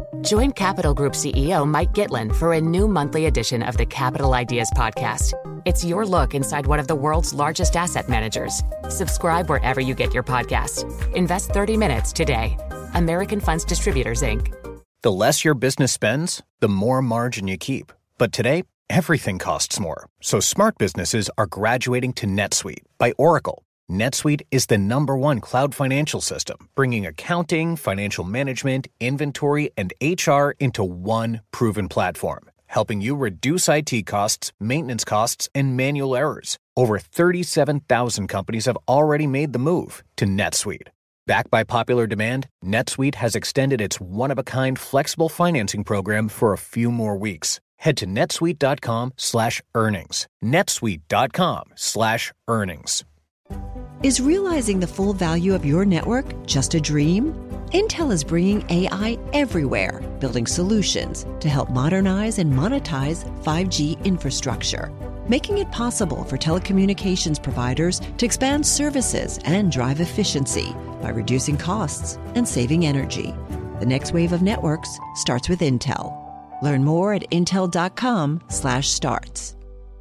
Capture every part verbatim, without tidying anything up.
Join Capital Group C E O Mike Gitlin for a new monthly edition of the Capital Ideas podcast. It's your look inside one of the world's largest asset managers. Subscribe wherever you get your podcasts. Invest thirty minutes today. American Funds Distributors, Incorporated. The less your business spends, the more margin you keep. But today, everything costs more. So smart businesses are graduating to NetSuite by Oracle. NetSuite is the number one cloud financial system, bringing accounting, financial management, inventory, and H R into one proven platform, helping you reduce I T costs, maintenance costs, and manual errors. Over thirty-seven thousand companies have already made the move to NetSuite. Backed by popular demand, NetSuite has extended its one-of-a-kind flexible financing program for a few more weeks. Head to netsuite.com slash earnings. netsuite.com slash earnings. Is realizing the full value of your network just a dream? Intel is bringing A I everywhere, building solutions to help modernize and monetize five G infrastructure, making it possible for telecommunications providers to expand services and drive efficiency by reducing costs and saving energy. The next wave of networks starts with Intel. Learn more at intel.com slash starts.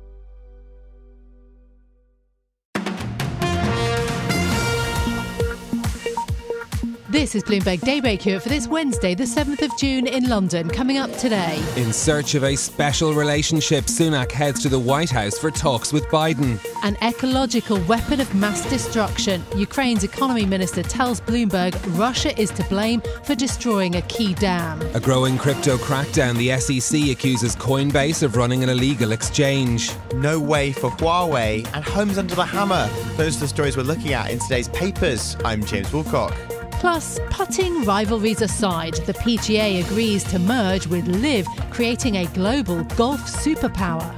This is Bloomberg Daybreak here for this Wednesday, the seventh of June in London. Coming up today. In search of a special relationship, Sunak heads to the White House for talks with Biden. An ecological weapon of mass destruction. Ukraine's economy minister tells Bloomberg Russia is to blame for destroying a key dam. A growing crypto crackdown. The S E C accuses Coinbase of running an illegal exchange. No way for Huawei and homes under the hammer. Those are the stories we're looking at in today's papers. I'm James Woolcock. Plus, putting rivalries aside, the P G A agrees to merge with LIV, creating a global golf superpower.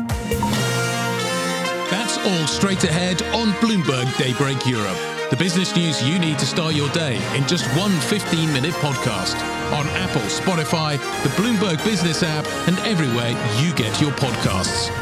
That's all straight ahead on Bloomberg Daybreak Europe. The business news you need to start your day in just one fifteen-minute podcast. On Apple, Spotify, the Bloomberg Business app, and everywhere you get your podcasts.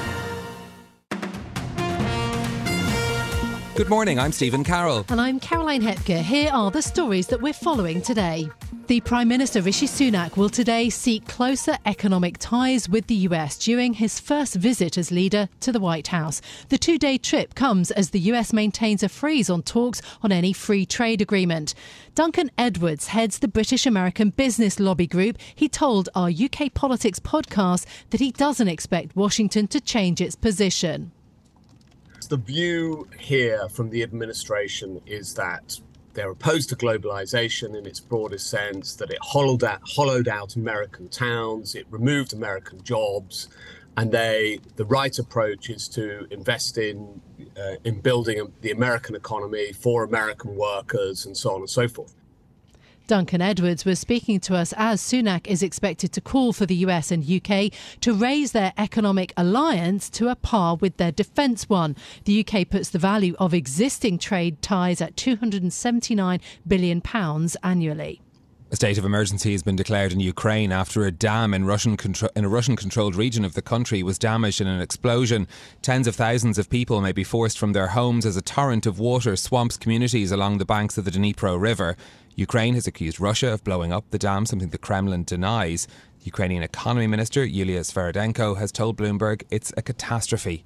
Good morning, I'm Stephen Carroll. And I'm Caroline Hepker. Here are the stories that we're following today. The Prime Minister Rishi Sunak will today seek closer economic ties with the U S during his first visit as leader to the White House. The two-day trip comes as the U S maintains a freeze on talks on any free trade agreement. Duncan Edwards heads the British-American Business Lobby Group. He told our U K Politics podcast that he doesn't expect Washington to change its position. The view here from the administration is that they're opposed to globalization in its broadest sense, that it hollowed out, hollowed out American towns, it removed American jobs, and they the right approach is to invest in uh, in building the American economy for American workers and so on and so forth. Duncan Edwards was speaking to us as Sunak is expected to call for the U S and U K to raise their economic alliance to a par with their defence one. The U K puts the value of existing trade ties at two hundred seventy-nine billion pounds annually. A state of emergency has been declared in Ukraine after a dam in Russian contro- in a Russian-controlled region of the country was damaged in an explosion. Tens of thousands of people may be forced from their homes as a torrent of water swamps communities along the banks of the Dnipro River. Ukraine has accused Russia of blowing up the dam, something the Kremlin denies. The Ukrainian Economy Minister Yulia Sviridenko has told Bloomberg it's a catastrophe.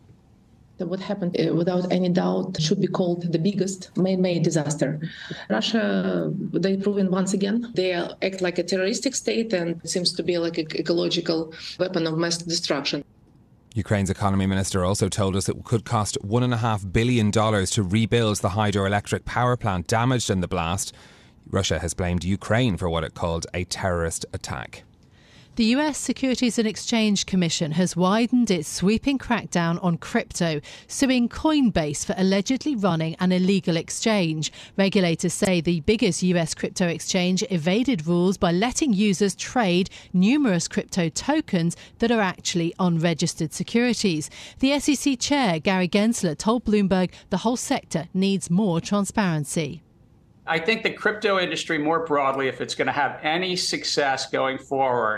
What happened, uh, without any doubt, should be called the biggest man-made disaster. Russia, they've proven once again, they act like a terroristic state and it seems to be like an ecological weapon of mass destruction. Ukraine's economy minister also told us it could cost one point five billion dollars to rebuild the hydroelectric power plant damaged in the blast. Russia has blamed Ukraine for what it called a terrorist attack. The U S Securities and Exchange Commission has widened its sweeping crackdown on crypto, suing Coinbase for allegedly running an illegal exchange. Regulators say the biggest U S crypto exchange evaded rules by letting users trade numerous crypto tokens that are actually unregistered securities. The S E C chair, Gary Gensler, told Bloomberg the whole sector needs more transparency. I think the crypto industry more broadly, if it's going to have any success going forward,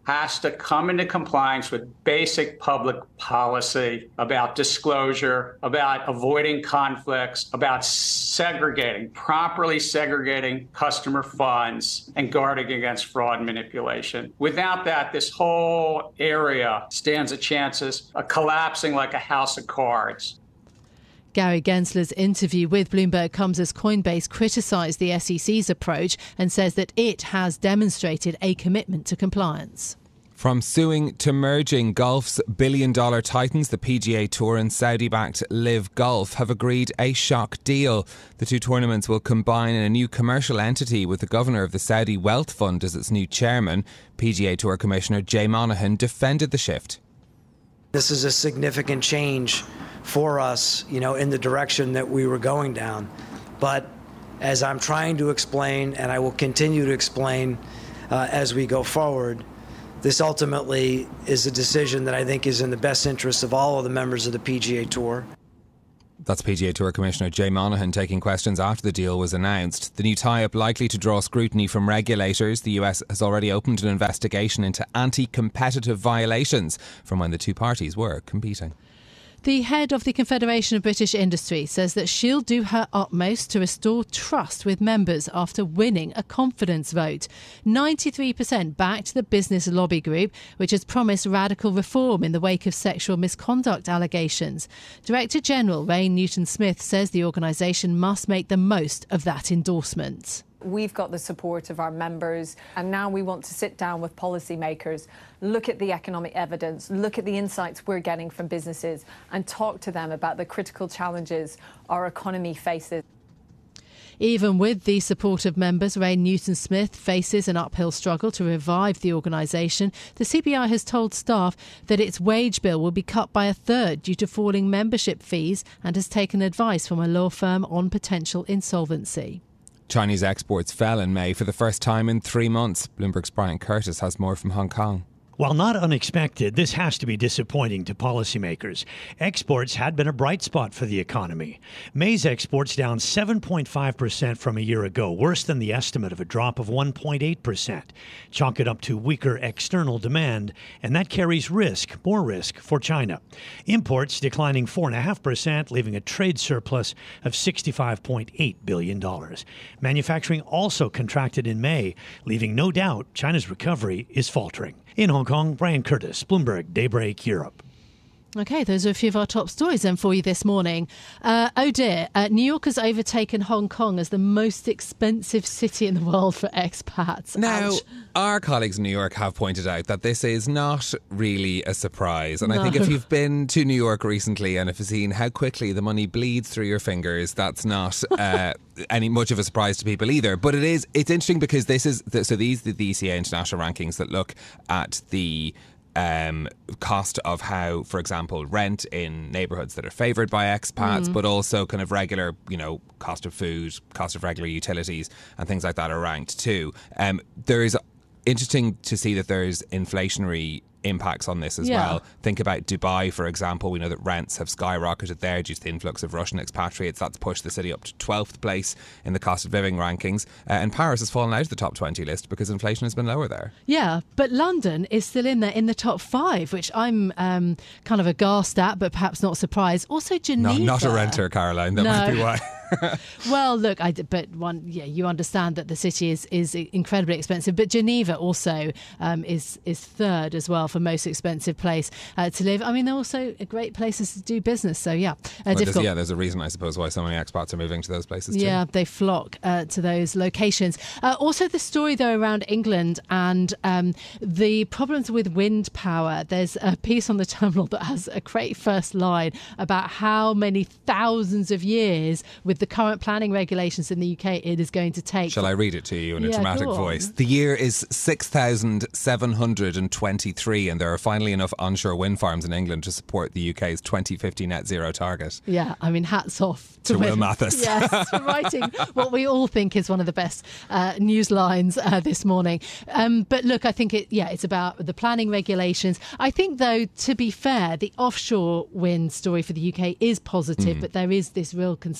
has to come into compliance with basic public policy about disclosure, about avoiding conflicts, about segregating, properly segregating customer funds and guarding against fraud and manipulation. Without that, this whole area stands a chance of collapsing like a house of cards. Gary Gensler's interview with Bloomberg comes as Coinbase criticised the S E C's approach and says that it has demonstrated a commitment to compliance. From suing to merging, golf's billion-dollar titans, the P G A Tour and Saudi-backed Live Golf, have agreed a shock deal. The two tournaments will combine in a new commercial entity with the governor of the Saudi Wealth Fund as its new chairman. P G A Tour Commissioner Jay Monahan defended the shift. This is a significant change for us, you know, in the direction that we were going down. But as I'm trying to explain, and I will continue to explain uh, as we go forward, this ultimately is a decision that I think is in the best interest of all of the members of the P G A Tour. That's P G A Tour Commissioner Jay Monahan taking questions after the deal was announced. The new tie-up likely to draw scrutiny from regulators. The U S has already opened an investigation into anti-competitive violations from when the two parties were competing. The head of the Confederation of British Industry says that she'll do her utmost to restore trust with members after winning a confidence vote. ninety-three percent backed the business lobby group, which has promised radical reform in the wake of sexual misconduct allegations. Director General Ray Newton-Smith says the organisation must make the most of that endorsement. We've got the support of our members, and now we want to sit down with policymakers, look at the economic evidence, look at the insights we're getting from businesses, and talk to them about the critical challenges our economy faces. Even with the support of members, Ray Newton-Smith faces an uphill struggle to revive the organisation. The C B I has told staff that its wage bill will be cut by a third due to falling membership fees and has taken advice from a law firm on potential insolvency. Chinese exports fell in May for the first time in three months. Bloomberg's Brian Curtis has more from Hong Kong. While not unexpected, this has to be disappointing to policymakers. Exports had been a bright spot for the economy. May's exports down seven point five percent from a year ago, worse than the estimate of a drop of one point eight percent. Chalk it up to weaker external demand, and that carries risk, more risk, for China. Imports declining four point five percent, leaving a trade surplus of sixty-five point eight billion dollars. Manufacturing also contracted in May, leaving no doubt China's recovery is faltering. In Hong Kong, Brian Curtis, Bloomberg Daybreak Europe. OK, those are a few of our top stories then for you this morning. Uh, oh dear, uh, New York has overtaken Hong Kong as the most expensive city in the world for expats. Now, Ouch. Our colleagues in New York have pointed out that this is not really a surprise. And No. I think if you've been to New York recently and have seen how quickly the money bleeds through your fingers, that's not uh, any much of a surprise to people either. But it is, it's interesting because this is, the, so these are the E C A international rankings that look at the Um, cost of how, for example, rent in neighbourhoods that are favoured by expats, Mm. but also kind of regular, you know, cost of food, cost of regular utilities and things like that are ranked too. Um, there is interesting to see that there's inflationary impacts on this as Yeah. well. Think about Dubai, for example. We know that rents have skyrocketed there due to the influx of Russian expatriates. That's pushed the city up to twelfth place in the cost of living rankings. Uh, and Paris has fallen out of the top twenty list because inflation has been lower there. Yeah, but London is still in there in the top five, which I'm um, kind of aghast at, but perhaps not surprised. Also, Geneva. No, not a renter, Caroline. That No. might be why. Well, look, I, but one, yeah, you understand that the city is, is incredibly expensive, but Geneva also um, is is third as well for most expensive place uh, to live. I mean, they're also great places to do business. So yeah, uh, Well, there's, difficult. yeah, there's a reason, I suppose, why so many expats are moving to those places too. Yeah, they flock uh, to those locations. Uh, also, the story, though, around England and um, the problems with wind power. There's a piece on the Terminal that has a great first line about how many thousands of years with the current planning regulations in the U K it is going to take. Shall I read it to you in a Yeah, dramatic go on. voice? The year is six thousand seven hundred twenty-three and there are finally enough onshore wind farms in England to support the U K's twenty fifty net zero target. Yeah, I mean, hats off To Will Will- Mathis. Yes, for writing what we all think is one of the best uh, news lines uh, this morning. Um, but look, I think it. Yeah, it's about the planning regulations. I think, though, to be fair, the offshore wind story for the U K is positive, Mm. but there is this real concern that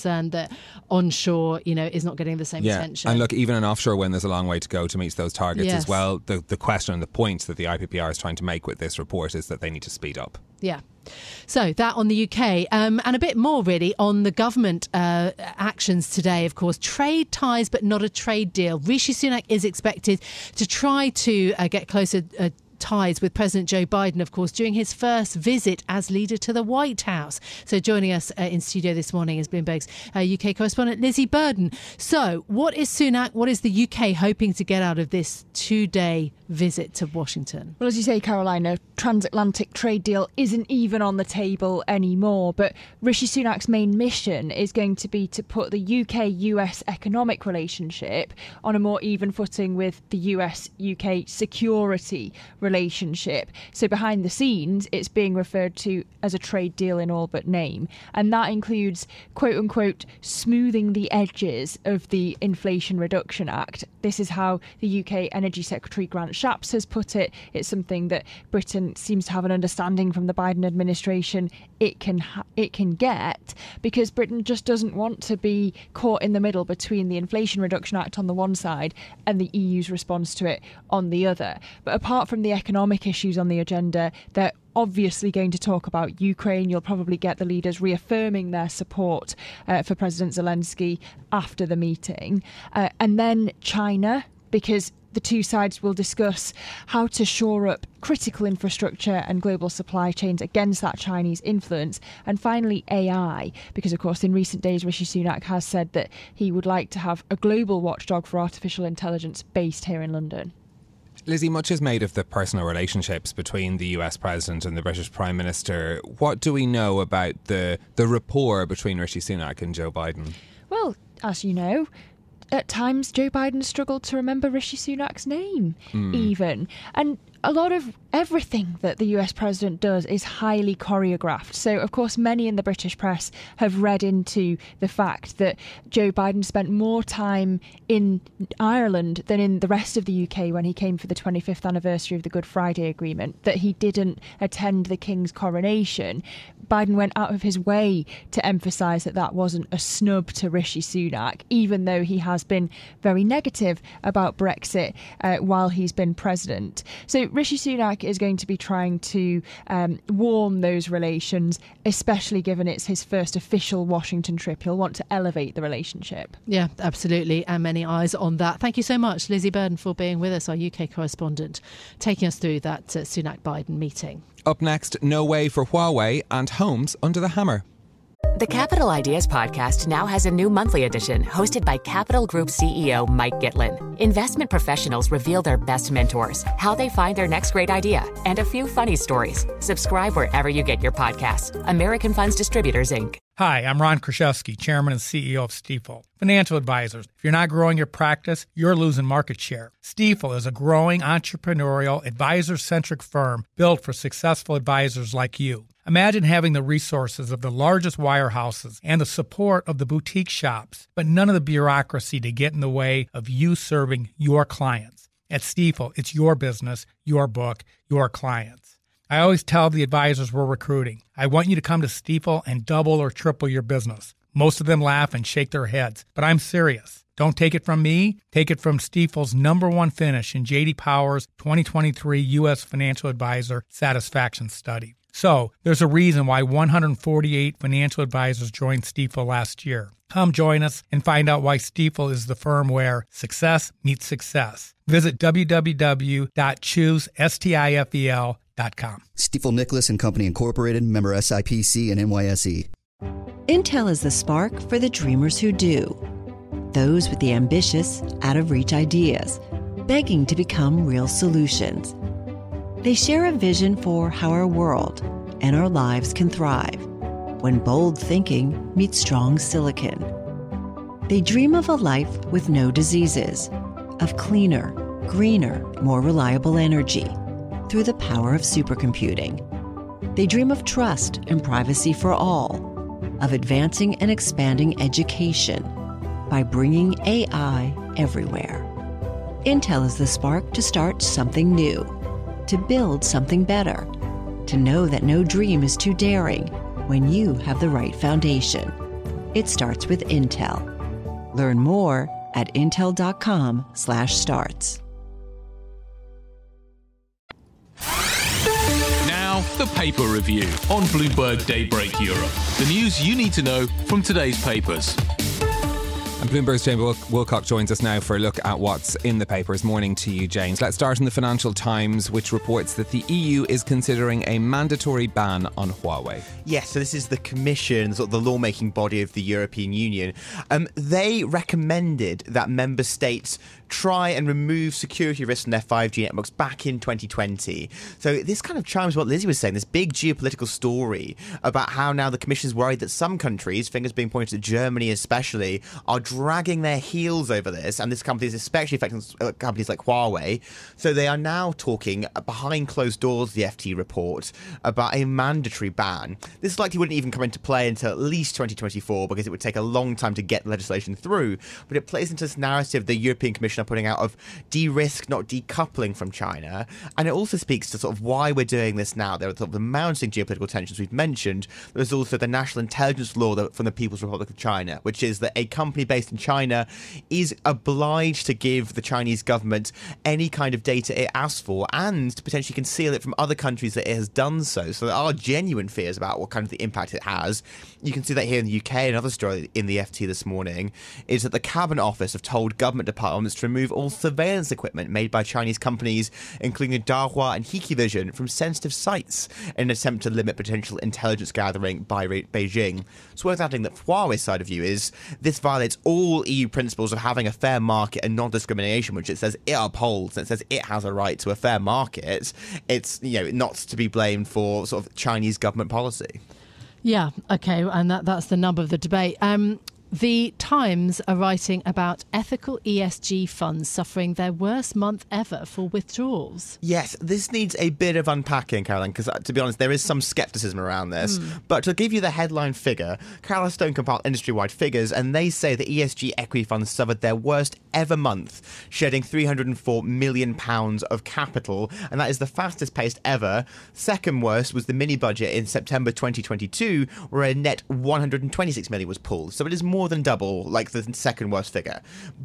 that onshore, you know, is not getting the same yeah. attention. And look, even an offshore wind, there's a long way to go to meet those targets yes. as well. The, the question and the point that the I P P R is trying to make with this report is that they need to speed up. Yeah. So that on the U K, um, and a bit more really on the government uh, actions today. Of course, trade ties, but not a trade deal. Rishi Sunak is expected to try to uh, get closer uh, ties with President Joe Biden, of course, during his first visit as leader to the White House. So joining us uh, in studio this morning is Bloomberg's uh, U K correspondent Lizzie Burden. So what is Sunak, what is the U K hoping to get out of this two-day visit to Washington? Well, as you say, Carolina, transatlantic trade deal isn't even on the table anymore. But Rishi Sunak's main mission is going to be to put the U K U S economic relationship on a more even footing with the U S U K security relationship. So behind the scenes, it's being referred to as a trade deal in all but name. And that includes, quote unquote, smoothing the edges of the Inflation Reduction Act. This is how the U K Energy Secretary Grant Shapps has put it. It's something that Britain seems to have an understanding from the Biden administration it can ha- it can get, because Britain just doesn't want to be caught in the middle between the Inflation Reduction Act on the one side and the E U's response to it on the other. But apart from the economic issues on the agenda, they're obviously going to talk about Ukraine. You'll probably get the leaders reaffirming their support uh, for President Zelensky after the meeting. Uh, and then China, because the two sides will discuss how to shore up critical infrastructure and global supply chains against that Chinese influence. And finally, A I, because, of course, in recent days, Rishi Sunak has said that he would like to have a global watchdog for artificial intelligence based here in London. Lizzie, much is made of the personal relationships between the U S President and the British Prime Minister. What do we know about the, the rapport between Rishi Sunak and Joe Biden? Well, as you know, at times Joe Biden struggled to remember Rishi Sunak's name, mm. even. And a lot of everything that the U S president does is highly choreographed. So, of course, many in the British press have read into the fact that Joe Biden spent more time in Ireland than in the rest of the U K when he came for the twenty-fifth anniversary of the Good Friday Agreement, that he didn't attend the King's coronation. Biden went out of his way to emphasise that that wasn't a snub to Rishi Sunak, even though he has been very negative about Brexit uh, while he's been president. So Rishi Sunak is going to be trying to um, warm those relations, especially given it's his first official Washington trip. He'll want to elevate the relationship. Yeah, absolutely. And many eyes on that. Thank you so much, Lizzie Burden, for being with us, our U K correspondent, taking us through that uh, Sunak-Biden meeting. Up next, no way for Huawei and homes under the hammer. The Capital Ideas podcast now has a new monthly edition hosted by Capital Group C E O Mike Gitlin. Investment professionals reveal their best mentors, how they find their next great idea, and a few funny stories. Subscribe wherever you get your podcasts. American Funds Distributors, Incorporated. Hi, I'm Ron Kraszewski, Chairman and C E O of Stifel. Financial advisors, if you're not growing your practice, you're losing market share. Stifel is a growing entrepreneurial, advisor-centric firm built for successful advisors like you. Imagine having the resources of the largest wirehouses and the support of the boutique shops, but none of the bureaucracy to get in the way of you serving your clients. At Stifel, it's your business, your book, your clients. I always tell the advisors we're recruiting, I want you to come to Stifel and double or triple your business. Most of them laugh and shake their heads, but I'm serious. Don't take it from me. Take it from Stifel's number one finish in J D Power's twenty twenty-three U S Financial Advisor Satisfaction Study. So, there's a reason why one hundred forty-eight financial advisors joined Stifel last year. Come join us and find out why Stifel is the firm where success meets success. Visit w w w dot choose stifel dot com. Stifel Nicholas and Company Incorporated, member S I P C and N Y S E. Intel is the spark for the dreamers who do. Those with the ambitious, out-of-reach ideas, begging to become real solutions. They share a vision for how our world and our lives can thrive when bold thinking meets strong silicon. They dream of a life with no diseases, of cleaner, greener, more reliable energy through the power of supercomputing. They dream of trust and privacy for all, of advancing and expanding education by bringing A I everywhere. Intel is the spark to start something new, to build something better, to know that no dream is too daring when you have the right foundation. It starts with Intel. Learn more at intel.com slash starts. Now, the paper review on Bloomberg Daybreak Europe. The news you need to know from today's papers. And Bloomberg's James Wilcock joins us now for a look at what's in the papers. Morning to you, James. Let's start in the Financial Times, which reports that the E U is considering a mandatory ban on Huawei. Yes, so this is the Commission, sort of the lawmaking body of the European Union. Um, they recommended that member states try and remove security risks from their five G networks back in twenty twenty. So this kind of chimes what Lizzie was saying, this big geopolitical story about how now the Commission is worried that some countries, fingers being pointed at Germany especially, are dragging their heels over this, and this company is especially affecting companies like Huawei. So they are now talking behind closed doors, the F T report, about a mandatory ban. This likely wouldn't even come into play until at least twenty twenty-four because it would take a long time to get legislation through, but it plays into this narrative the European Commission are putting out of de-risk, not decoupling from China, and it also speaks to sort of why we're doing this now. There are sort of the mounting geopolitical tensions we've mentioned. There's also the national intelligence law from the People's Republic of China, which is that a company based in China is obliged to give the Chinese government any kind of data it asks for and to potentially conceal it from other countries that it has done so. So there are genuine fears about what kind of the impact it has. You can see that here in the U K. Another story in the F T this morning is that the Cabinet Office have told government departments to remove all surveillance equipment made by Chinese companies, including Dahua and Hikvision, from sensitive sites in an attempt to limit potential intelligence gathering by Beijing. It's worth adding that Huawei's side of view is this violates all E U principles of having a fair market and non-discrimination, which it says it upholds, and it says it has a right to a fair market. It's, you know, not to be blamed for sort of Chinese government policy. Yeah, okay, and that, that's the nub of the debate. Um, The Times are writing about ethical E S G funds suffering their worst month ever for withdrawals. Yes, this needs a bit of unpacking, Caroline, because uh, to be honest, there is some scepticism around this. Mm. But to give you the headline figure, Caroline Stone compiled industry-wide figures, and they say that E S G equity funds suffered their worst ever month, shedding three hundred four million pounds of capital, and that is the fastest paced ever. Second worst was the mini-budget in September twenty twenty-two, where a net one hundred twenty-six million was pulled. So it is more more than double, like the second worst figure.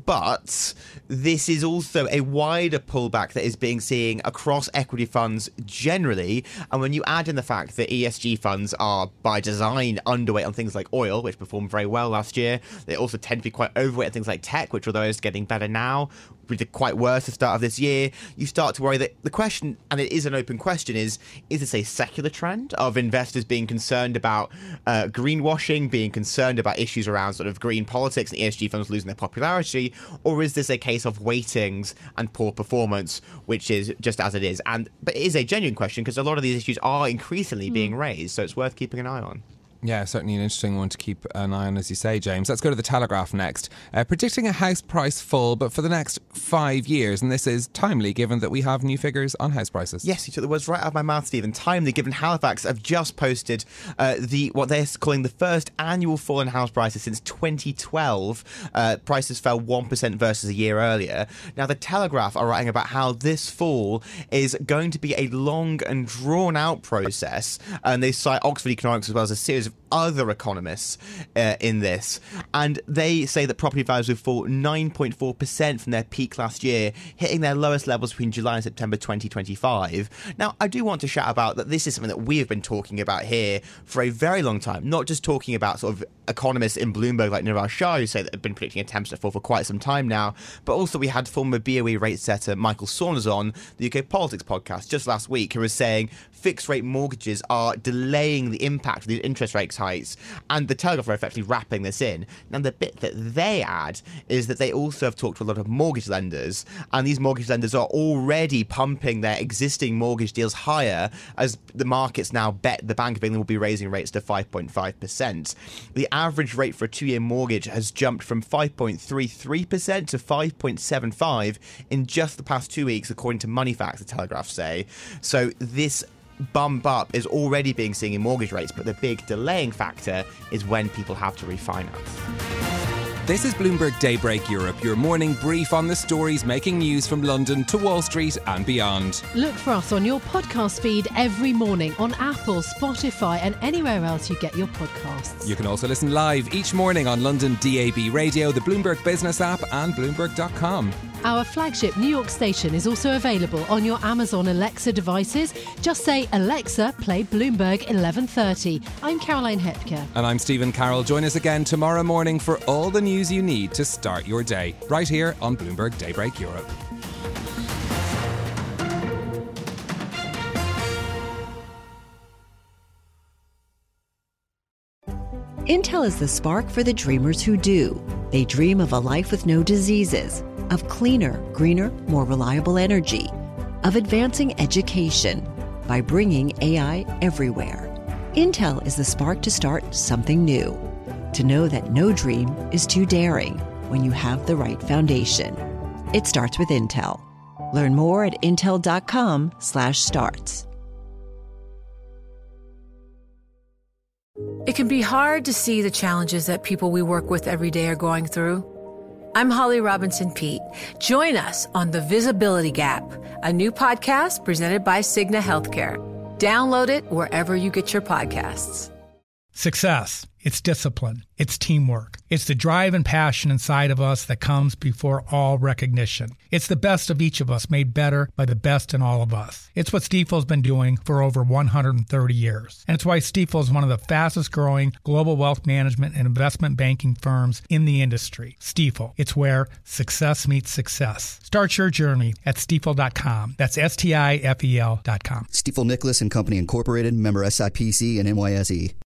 But this is also a wider pullback that is being seen across equity funds generally. And when you add in the fact that E S G funds are by design underweight on things like oil, which performed very well last year, they also tend to be quite overweight on things like tech, which although is getting better now, we did quite worse at the start of this year. You start to worry that the question, and it is an open question, is is this a secular trend of investors being concerned about uh, greenwashing, being concerned about issues around sort of green politics and E S G funds losing their popularity, or is this a case of weightings and poor performance, which is just as it is? And but it is a genuine question because a lot of these issues are increasingly mm. being raised, so it's worth keeping an eye on. Yeah, certainly an interesting one to keep an eye on, as you say, James. Let's go to the Telegraph next. Uh, predicting a house price fall, but for the next five years. And this is timely, given that we have new figures on house prices. Yes, you took the words right out of my mouth, Stephen. Timely, given Halifax have just posted uh, the what they're calling the first annual fall in house prices since twenty twelve. Uh, prices fell one percent versus a year earlier. Now, the Telegraph are writing about how this fall is going to be a long and drawn-out process. And they cite Oxford Economics as well as a series of other economists uh, in this, and they say that property values will fall nine point four percent from their peak last year, hitting their lowest levels between July and September twenty twenty-five. Now, I do want to shout about that this is something that we have been talking about here for a very long time, not just talking about sort of economists in Bloomberg like Niraj Shah who say that have been predicting a ten percent fall for quite some time now, but also we had former B O E rate setter Michael Saunders on the U K Politics podcast just last week, who was saying fixed rate mortgages are delaying the impact of these interest rate hikes, and the Telegraph are effectively wrapping this in. Now, the bit that they add is that they also have talked to a lot of mortgage lenders, and these mortgage lenders are already pumping their existing mortgage deals higher as the markets now bet the Bank of England will be raising rates to five point five percent. The average rate for a two-year mortgage has jumped from five point three three percent to five point seven five in just the past two weeks, according to Moneyfacts, the Telegraph say. So this bump up is already being seen in mortgage rates, but the big delaying factor is when people have to refinance. This is Bloomberg Daybreak Europe, your morning brief on the stories making news from London to Wall Street and beyond. Look for us on your podcast feed every morning on Apple, Spotify and anywhere else you get your podcasts. You can also listen live each morning on London D A B Radio, the Bloomberg Business app and Bloomberg dot com. Our flagship New York station is also available on your Amazon Alexa devices. Just say, Alexa, play Bloomberg eleven thirty. I'm Caroline Hepker. And I'm Stephen Carroll. Join us again tomorrow morning for all the news you need to start your day, right here on Bloomberg Daybreak Europe. Intel is the spark for the dreamers who do. They dream of a life with no diseases, of cleaner, greener, more reliable energy, of advancing education by bringing A I everywhere. Intel is the spark to start something new, to know that no dream is too daring when you have the right foundation. It starts with Intel. Learn more at intel dot com slash starts. It can be hard to see the challenges that people we work with every day are going through. I'm Holly Robinson Peete. Join us on The Visibility Gap, a new podcast presented by Cigna Healthcare. Download it wherever you get your podcasts. Success. It's discipline. It's teamwork. It's the drive and passion inside of us that comes before all recognition. It's the best of each of us made better by the best in all of us. It's what Stifel's been doing for over one hundred thirty years. And it's why Stifel is one of the fastest growing global wealth management and investment banking firms in the industry. Stifel. It's where success meets success. Start your journey at stifel dot com. That's S T I F E L dot com. Stifel Nicholas and Company Incorporated, member S I P C and N Y S E.